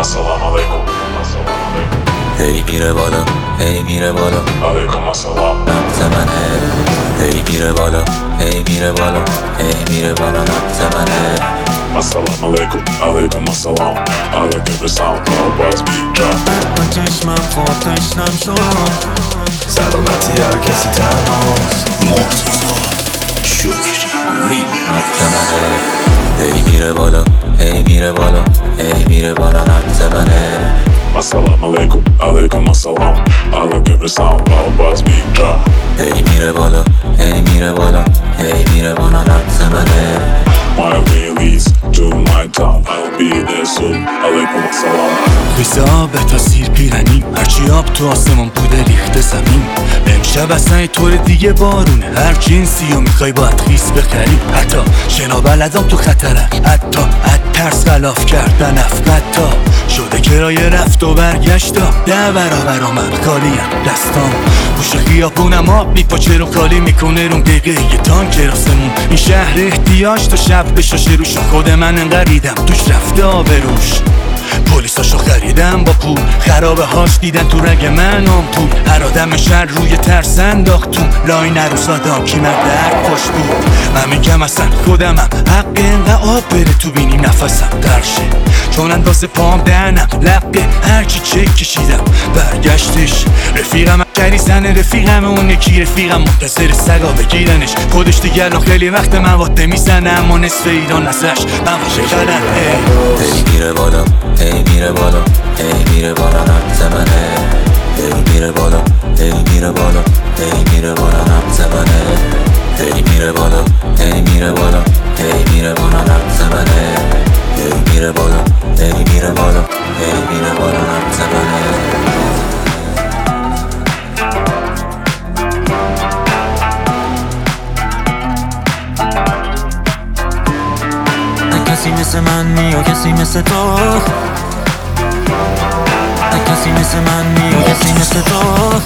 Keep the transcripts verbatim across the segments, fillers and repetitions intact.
السلام علیکم. هی میره بالا، هی میره بالا، علیکم السلام. نبض منه. هی میره بالا، هی میره بالا، هی میره بالا، نبض منه. السلام علیکم. علیکم السلام. علیکم السلام. باز بیجا با چشمم خواب تشنم شد، سلامتی هر کسی تنهاست. مرتضی شکری نبض منه. هی میره بالا، هی میره بالا، هی میره بالا، نبض منه. السلام علیکم. علیکم السلام. علیکم السلام. باز بیجا هی میره بالا، هی میره بالا، هی میره بالا، نبض منه. My release to my town. I'll be there soon. علیکم السلام. خیس آب تا سیر پیرنی، هرچی آب تو آسمون بوده ریخته زمین. امشب اصلا یه طور دیگه بارونه، هر جنسی رو میخوای باید خیس بخری. حتی شنا بلدم تو خطرن، حتی از ترس خلاف کردن افقتا شده کرایه رفت و برگشتا. ده برابر من خالیم دستام، گوش خیابونم آب میپاچه رو خالی میکنه رون دقیقه یه تانک راسمون. این شهر احتیاج تو شب بشاشه روش، خود من انقدر دیدم توش رفته آبروش. پلیساشو خریدم با پول، خرابه هاش دیدن تو رگ من آمپول. هر آدم شهر روی ترس انداختون، لاین عروس آدم کی مرد خوش بود. من میگم اصلا خودمم حق اینقدر آب بره تو بینی نفسم درشه، چون اندازه پام دهنم لقه هرچی چک کشیدم برگشتش. رفیقم کری زنه رفیقم اون یکی رفیقم منتظر سگا بگیرنش. خودش دیگر رو خیلی وقت مواده میزنه، اما نصف ایران ازش مواشه کردن. هی میره بالا، هی میره بالا، هی میره بالا، نبض منه. هی میره بالا، هی میره بالا، هی میره بالا، نبض منه. هی میره بالا، هی میره بالا، هی میره بالا، نبض منه. هی میره بالا، هی میره بالا، هی میره بالا، نبض منه. کسی مثل من نی و کسی مثل تو، کسی مثل من نی و کسی مثل تو،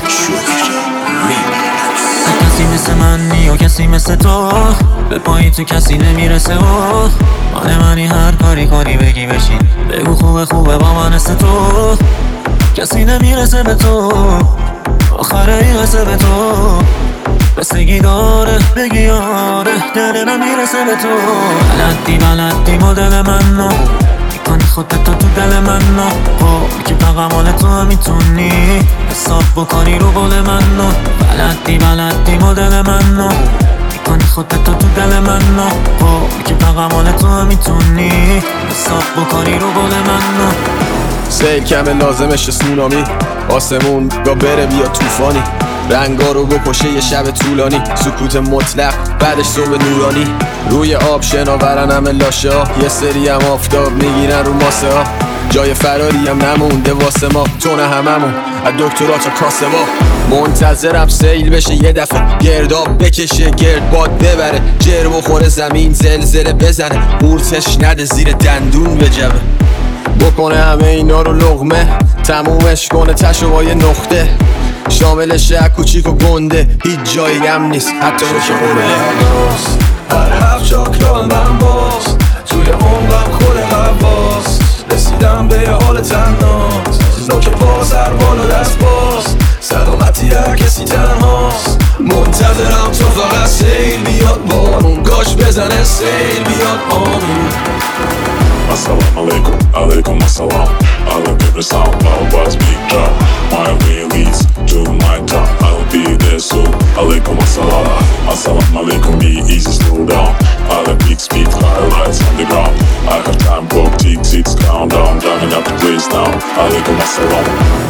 کسی مثل من نی و کسی مثل تو. به پایی تو کسی نمیرسه و مال منی هر کاری کنی بگی بشین بگو خوبه خوبه با من است تو. کسی نمیرسه به تو، آخر این قصه به تو بستگی داره بگی آره دل نمیرسه به تو. بلدی بلدی مدل من نو میکنی خودت تو دل من نو، خب که فقط مال تو هم میتونی حساب بکنی رو قول من نو. بلدی بلدی مدل من نو میکنی خودت تو دل من نو، خب که فقط مال تو هم میتونی حساب بکنی رو قول من نو. سیل کمه لازمش سونامی، آسمون گا بره بیا توفانی. رنگا رو بکشه یه شب طولانی، سکوت مطلق بعدش صبح نورانی. روی آب شناورن همه لاشه ها، یه سری هم آفتاب میگیرن رو ماسه ها. جای فراری هم نمونده واسه ما، تو نه هممون از دکترا تا کاسه ها. منتظرم سیل بشه یه دفعه، گرداب بکشه گرد باد ببره. جر بخوره زمین زلزله بزنه، قورتش نده زیر دندون بجبه. بکنه همه اینا رو لقمه، تمومش کنه تشو با یه نقطه. شاملش از کوچیک و گنده، هیچ جایی هم نیست حتی که قبله. هر هفت چاکران من باز، توی عمرم خود غواست. رسیدم به یه حال تنهاست، نوک پا سر بالا دست باز. سلامتی هر کسی تنهاست، منتظرم تو فقط سیل بیاد بارون. گاش بزنه سیل بیاد آمون. السلام علیکم. علیکم السلام. علیکم السلام. باز بیجا My release to my town. I'll be there soon. علیکم السلام. السلام علیکم. Be easy, slow down. I like big speed, highlights on the ground. I have time, clock, tick, six, countdown. Driving up the place now. علیکم السلام.